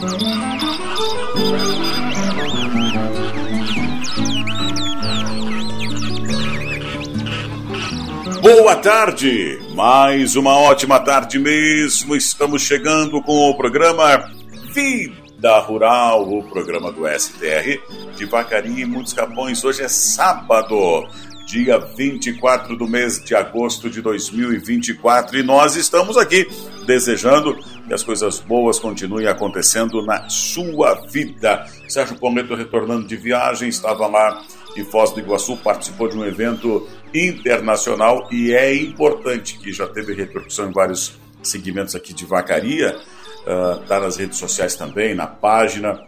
Boa tarde, mais uma ótima tarde mesmo. Estamos chegando com o programa Vida Rural, o programa do STR de Vacaria e Muitos Capões. Hoje é sábado, dia 24 do mês de agosto de 2024, e nós estamos aqui desejando que as coisas boas continuem acontecendo na sua vida. Sérgio Pometo, retornando de viagem, estava lá em Foz do Iguaçu, participou de um evento internacional, e é importante, que já teve repercussão em vários segmentos aqui de vacaria, está nas redes sociais também, na página,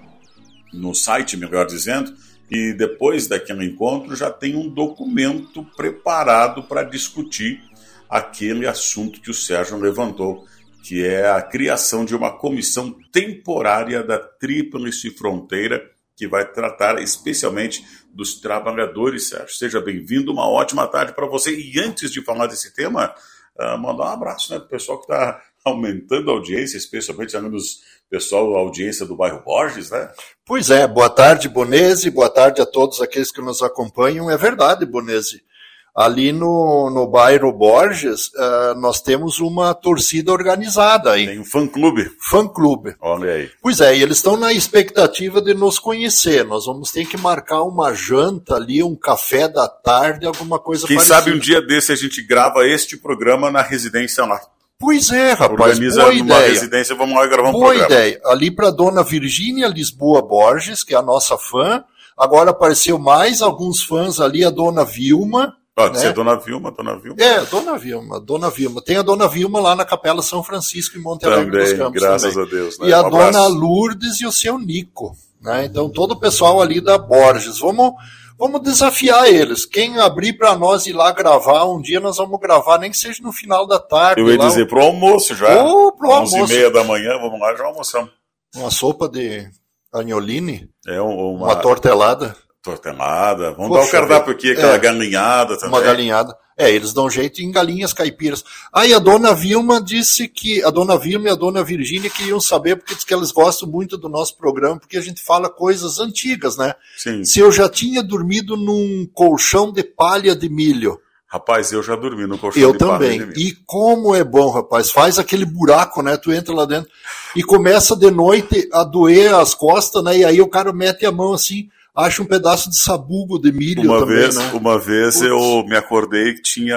no site, melhor dizendo, e depois daquele encontro já tem um documento preparado para discutir aquele assunto que o Sérgio levantou, que é a criação de uma comissão temporária da Tríplice Fronteira, que vai tratar especialmente dos trabalhadores, Sérgio. Seja bem-vindo, uma ótima tarde para você. E antes de falar desse tema, mandar um abraço, né, para o pessoal que está aumentando a audiência, especialmente os pessoal da audiência do bairro Borges, né? Pois é, boa tarde, Bonese, boa tarde a todos aqueles que nos acompanham. É verdade, Bonese. Ali no bairro Borges, nós temos uma torcida organizada aí. Tem um fã-clube. Fã-clube. Olha aí. Pois é, e eles estão na expectativa de nos conhecer. Nós vamos ter que marcar uma janta ali, um café da tarde, alguma coisa Quem parecida. sabe um dia desse a gente grava este programa na residência lá. Pois é, rapaz, organiza boa numa ideia. residência, vamos lá gravar um boa programa. Boa ideia. Ali para dona Virgínia Lisboa Borges, que é a nossa fã. Agora apareceu mais alguns fãs ali, a dona Vilma. Pode ser Dona Vilma. É, Dona Vilma. Tem a Dona Vilma lá na Capela São Francisco, em Monte Alegre dos Campos. Graças a Deus. Né? E a Dona Lourdes e o seu Nico. Né? Então, todo o pessoal ali da Borges. Vamos desafiar eles. Quem abrir para nós ir lá gravar, um dia nós vamos gravar, nem que seja no final da tarde. Eu ia dizer pro almoço já. Pro almoço. 11h30 da manhã, vamos lá, já almoçamos. Uma sopa de agnoline? Uma tortelada? Tortelada, vamos dar o cardápio aqui, aquela galinhada também. Uma galinhada. Eles dão jeito em galinhas caipiras. Aí a Dona Vilma disse que a Dona Vilma e a Dona Virgínia queriam saber, porque diz que elas gostam muito do nosso programa, porque a gente fala coisas antigas, né? Sim. Se eu já tinha dormido num colchão de palha de milho. Rapaz, eu já dormi no colchão de palha de milho. Eu também. E como é bom, rapaz. Faz aquele buraco, né? Tu entra lá dentro e começa de noite a doer as costas, né? E aí o cara mete a mão assim, acha um pedaço de sabugo de milho Uma vez eu me acordei que tinha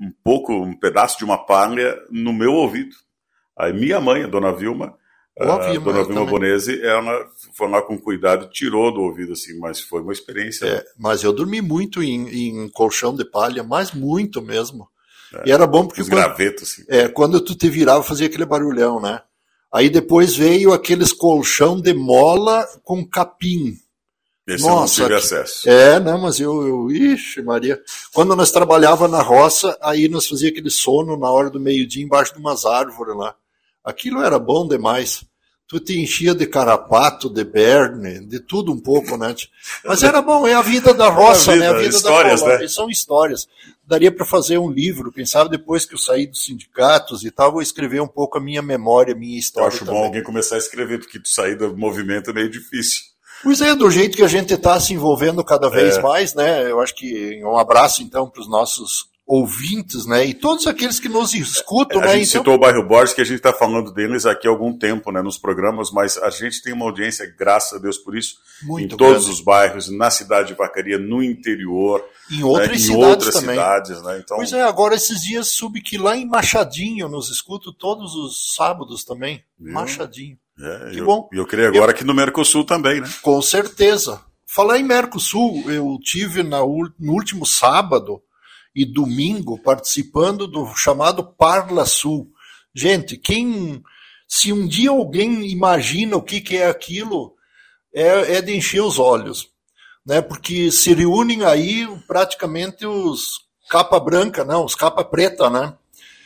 um pedaço de uma palha no meu ouvido. Aí minha mãe, a Dona Vilma, Dona Vilma Bonese, ela foi lá com cuidado, tirou do ouvido, assim, mas foi uma experiência. Mas eu dormi muito em colchão de palha, mas muito mesmo. E era bom porque gravetos, assim. Quando tu te virava, fazia aquele barulhão, né? Aí depois veio aqueles colchão de mola com capim. Esse nossa, eu não tive acesso. Mas ixi, Maria. Quando nós trabalhava na roça, aí nós fazia aquele sono na hora do meio-dia embaixo de umas árvores lá. Aquilo era bom demais. Tu te enchia de carrapato, de berne, de tudo um pouco, né? Mas era bom, é a vida da roça, né? A vida histórias, da colônia. São histórias. Daria para fazer um livro, quem sabe depois que eu saí dos sindicatos e tal, vou escrever um pouco a minha memória, a minha história. Eu acho bom alguém começar a escrever, porque tu sair do movimento é meio difícil. Pois é, do jeito que a gente está se envolvendo cada vez mais, né? Eu acho que um abraço, então, para os nossos ouvintes, né? E todos aqueles que nos escutam, né? A gente citou o bairro Borges, que a gente está falando deles aqui há algum tempo, né? Nos programas, mas a gente tem uma audiência, graças a Deus por isso, muito em todos os bairros, na cidade de Vacaria, no interior, em outras cidades também. Né? Então... Pois é, agora esses dias soube que lá em Machadinho nos escuto todos os sábados também. Machadinho. Que bom. E eu creio agora que no Mercosul também, né? Com certeza. Falar em Mercosul, eu tive no último sábado e domingo participando do chamado Parla Sul. Gente, se um dia alguém imagina o que é aquilo, é de encher os olhos, né? Porque se reúnem aí praticamente os capa branca, não, os capa preta, né?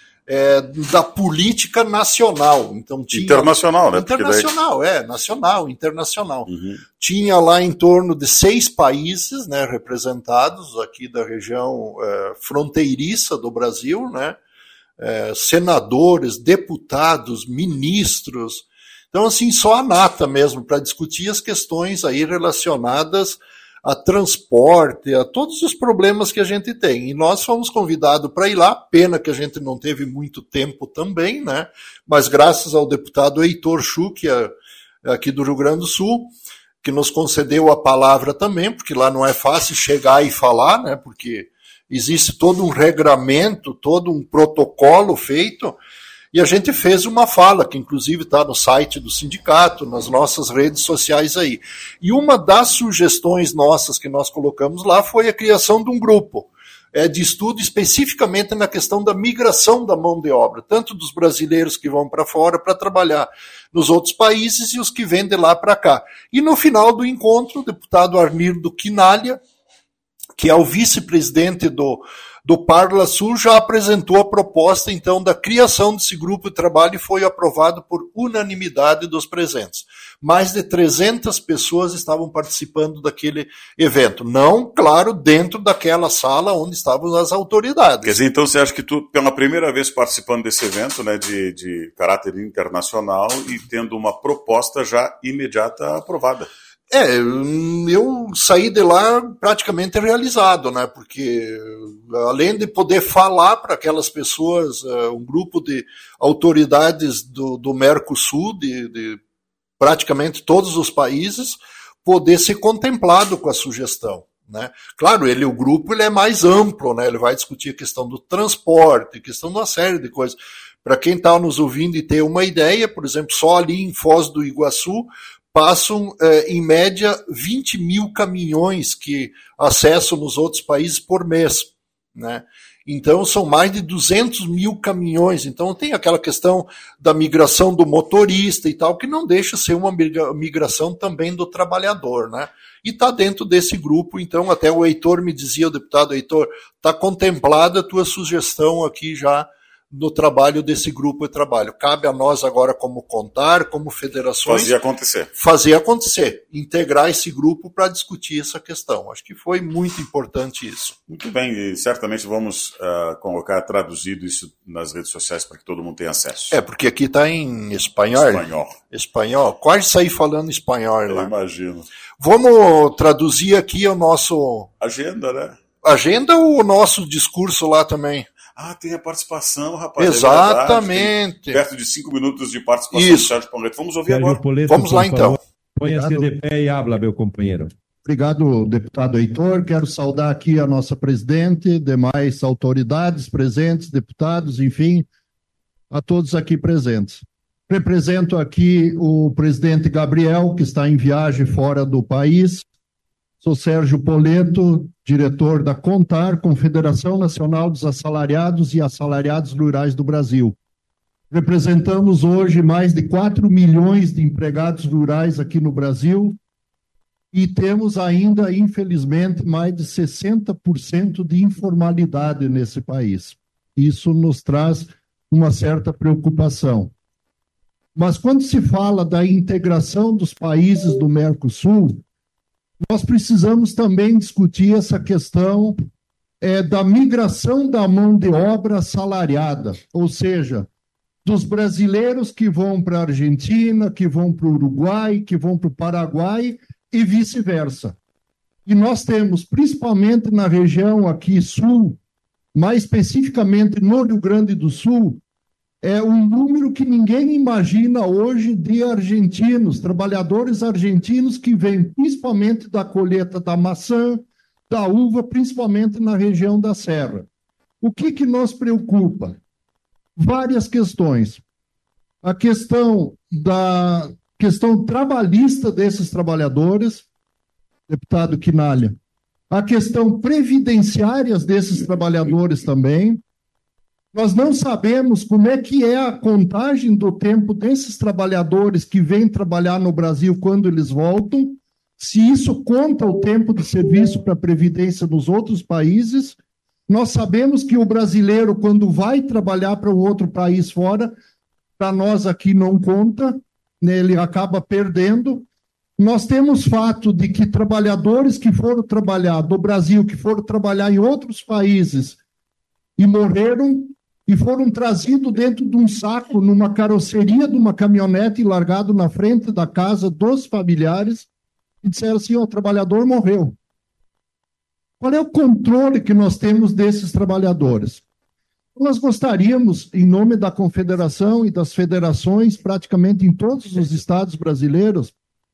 Da política nacional. Então, internacional, né? Nacional, internacional. Uhum. Tinha lá em torno de 6 países, né, representados aqui da região fronteiriça do Brasil, né? Senadores, deputados, ministros, Então, assim, só a nata mesmo para discutir as questões aí relacionadas a transporte, a todos os problemas que a gente tem. E nós fomos convidados para ir lá, pena que a gente não teve muito tempo também, né? Mas graças ao deputado Heitor Chu, que é aqui do Rio Grande do Sul, que nos concedeu a palavra também, porque lá não é fácil chegar e falar, né? Porque existe todo um regramento, todo um protocolo feito, e a gente fez uma fala, que inclusive está no site do sindicato, nas nossas redes sociais aí. E uma das sugestões nossas que nós colocamos lá foi a criação de um grupo de estudo especificamente na questão da migração da mão de obra, tanto dos brasileiros que vão para fora para trabalhar nos outros países e os que vêm de lá para cá. E no final do encontro, o deputado Arnildo Quinalha, que é o vice-presidente do Parla Sul, já apresentou a proposta, então, da criação desse grupo de trabalho e foi aprovado por unanimidade dos presentes. Mais de 300 pessoas estavam participando daquele evento. Não, claro, dentro daquela sala onde estavam as autoridades. Quer dizer, então você acha que tu, pela primeira vez participando desse evento, né, de caráter internacional e tendo uma proposta já imediata aprovada? Eu saí de lá praticamente realizado, né? Porque além de poder falar para aquelas pessoas, um grupo de autoridades do Mercosul, de praticamente todos os países, poder ser contemplado com a sugestão, né? Claro, o grupo é mais amplo, né? Ele vai discutir a questão do transporte, a questão de uma série de coisas. Para quem está nos ouvindo e ter uma ideia, por exemplo, só ali em Foz do Iguaçu, passam, em média, 20 mil caminhões que acessam nos outros países por mês, né? Então, são mais de 200 mil caminhões. Então, tem aquela questão da migração do motorista e tal, que não deixa ser uma migração também do trabalhador, né? E está dentro desse grupo. Então, até o Heitor me dizia, o deputado Heitor, está contemplada a tua sugestão aqui já no trabalho desse grupo de trabalho. Cabe a nós agora, como CONTAR, como federações, fazer acontecer, integrar esse grupo para discutir essa questão. Acho que foi muito importante isso. Muito bem, e certamente vamos colocar traduzido isso nas redes sociais para que todo mundo tenha acesso. Porque aqui está em espanhol. Espanhol. Quase saí falando espanhol lá. Eu imagino. Vamos traduzir aqui o nosso... Agenda, né? Agenda ou o nosso discurso lá também? Tem a participação, rapaz. Exatamente. Perto de 5 minutos de participação Isso. do Sérgio Poleto. Vamos ouvir Sérgio agora. Poleto, vamos lá, então. Ponha-se de pé e habla, meu companheiro. Obrigado, deputado Heitor. Quero saudar aqui a nossa presidente, demais autoridades presentes, deputados, enfim, a todos aqui presentes. Represento aqui o presidente Gabriel, que está em viagem fora do país. Sou Sérgio Poleto, diretor da CONTAR, Confederação Nacional dos Assalariados e Assalariados Rurais do Brasil. Representamos hoje mais de 4 milhões de empregados rurais aqui no Brasil e temos ainda, infelizmente, mais de 60% de informalidade nesse país. Isso nos traz uma certa preocupação. Mas quando se fala da integração dos países do Mercosul, nós precisamos também discutir essa questão da migração da mão de obra assalariada, ou seja, dos brasileiros que vão para a Argentina, que vão para o Uruguai, que vão para o Paraguai e vice-versa. E nós temos, principalmente na região aqui sul, mais especificamente no Rio Grande do Sul, um número que ninguém imagina hoje de argentinos, trabalhadores argentinos que vêm principalmente da colheita da maçã, da uva, principalmente na região da Serra. O que nos preocupa? Várias questões. A questão trabalhista desses trabalhadores, deputado Quinalha, a questão previdenciária desses trabalhadores também. Nós não sabemos como é que é a contagem do tempo desses trabalhadores que vêm trabalhar no Brasil quando eles voltam, se isso conta o tempo de serviço para a Previdência nos outros países. Nós sabemos que o brasileiro, quando vai trabalhar para um outro país fora, para nós aqui não conta, né, ele acaba perdendo. Nós temos fato de que trabalhadores que foram trabalhar do Brasil, que foram trabalhar em outros países e morreram, e foram trazidos dentro de um saco, numa carroceria de uma caminhonete e largado na frente da casa dos familiares e disseram assim, o trabalhador morreu. Qual é o controle que nós temos desses trabalhadores? Nós gostaríamos, em nome da Confederação e das federações, praticamente em todos os estados brasileiros,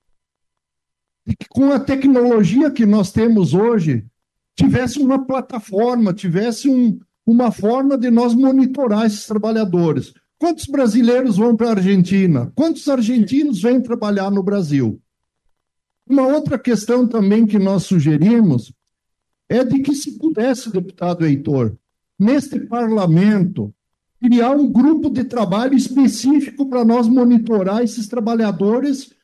de que com a tecnologia que nós temos hoje, tivesse uma plataforma, tivesse uma forma de nós monitorar esses trabalhadores. Quantos brasileiros vão para a Argentina? Quantos argentinos vêm trabalhar no Brasil? Uma outra questão também que nós sugerimos é de que, se pudesse, deputado Heitor, neste parlamento, criar um grupo de trabalho específico para nós monitorar esses trabalhadores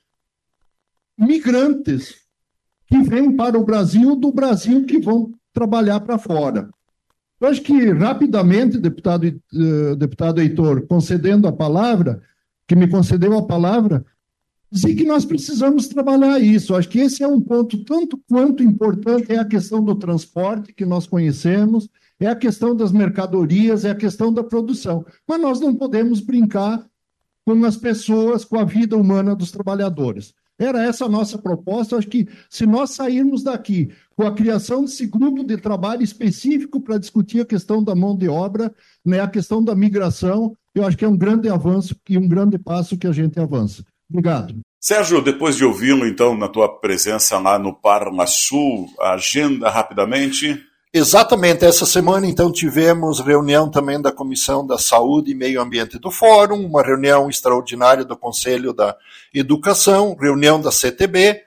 migrantes que vêm para o Brasil, do Brasil que vão trabalhar para fora. Eu acho que, rapidamente, deputado Heitor, concedendo a palavra, que me concedeu a palavra, dizer que nós precisamos trabalhar isso. Acho que esse é um ponto tanto quanto importante, é a questão do transporte, que nós conhecemos, é a questão das mercadorias, é a questão da produção. Mas nós não podemos brincar com as pessoas, com a vida humana dos trabalhadores. Era essa a nossa proposta. Acho que, se nós sairmos daqui com a criação desse grupo de trabalho específico para discutir a questão da mão de obra, né, a questão da migração, eu acho que é um grande avanço e um grande passo que a gente avança. Obrigado. Sérgio, depois de ouvi-lo, então, na tua presença lá no Parla Sul, a agenda rapidamente. Exatamente, essa semana então tivemos reunião também da Comissão da Saúde e Meio Ambiente do Fórum, uma reunião extraordinária do Conselho da Educação, reunião da CTB,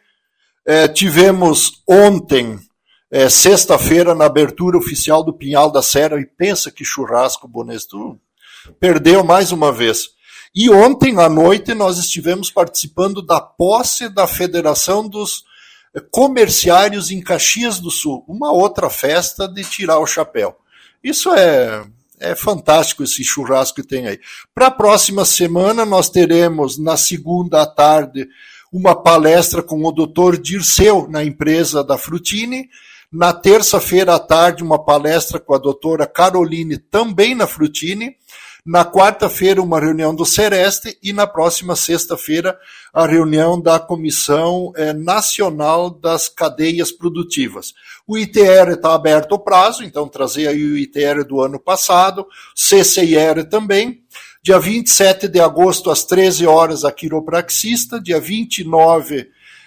tivemos ontem, sexta-feira, na abertura oficial do Pinhal da Serra, e pensa que churrasco, Bonesto, perdeu mais uma vez. E ontem à noite nós estivemos participando da posse da Federação dos Comerciários em Caxias do Sul, uma outra festa de tirar o chapéu. Isso é fantástico, esse churrasco que tem aí. Para a próxima semana nós teremos, na segunda à tarde, uma palestra com o Dr. Dirceu, na empresa da Frutini. Na terça-feira à tarde, uma palestra com a doutora Caroline, também na Frutini. Na quarta-feira, uma reunião do Sereste, e na próxima sexta-feira, a reunião da Comissão Nacional das Cadeias Produtivas. O ITR está aberto ao prazo, então trazer aí o ITR do ano passado, CCIR também. Dia 27 de agosto, às 13 horas, a quiropraxista. Dia 29,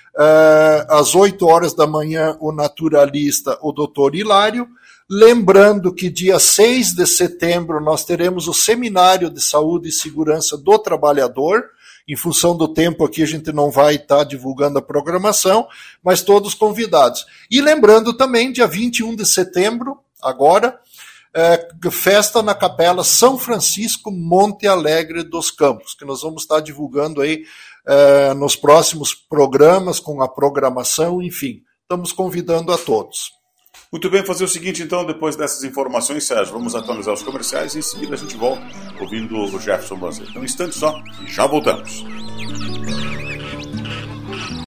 às 8 horas da manhã, o naturalista, o doutor Hilário. Lembrando que dia 6 de setembro nós teremos o Seminário de Saúde e Segurança do Trabalhador. Em função do tempo aqui a gente não vai estar divulgando a programação, mas todos convidados. E lembrando também, dia 21 de setembro, agora, festa na Capela São Francisco Monte Alegre dos Campos, que nós vamos estar divulgando aí nos próximos programas, com a programação, enfim. Estamos convidando a todos. Muito bem, fazer o seguinte, então, depois dessas informações, Sérgio, vamos atualizar os comerciais e em seguida a gente volta ouvindo o Jefferson Banzer. Um instante só e já voltamos.